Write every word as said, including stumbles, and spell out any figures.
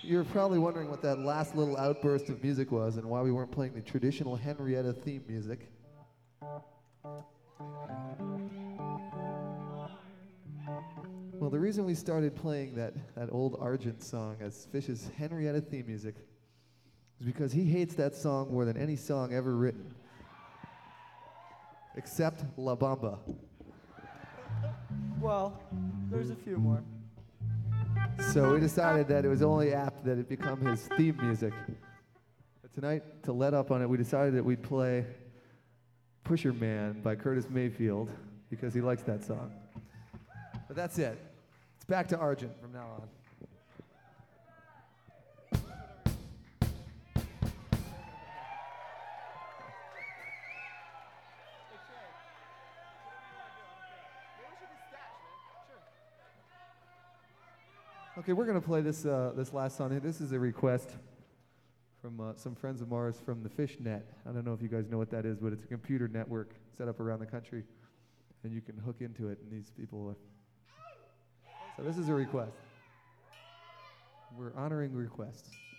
You're probably wondering what that last little outburst of music was and why we weren't playing the traditional Henrietta theme music. Well, the reason we started playing that, that old Argent song as Fish's Henrietta theme music is because he hates that song more than any song ever written, except La Bamba. Well, there's a few more. So we decided that it was only apt that it become his theme music. But tonight, to let up on it, we decided that we'd play Pusher Man by Curtis Mayfield because he likes that song. But that's it. It's back to Argent from now on. Okay, we're going to play this uh, this last song. This is a request from uh, some friends of ours from the FishNet. I don't know if you guys know what that is, but it's a computer network set up around the country, and you can hook into it, and these people... Uh, so this is a request. We're honoring requests.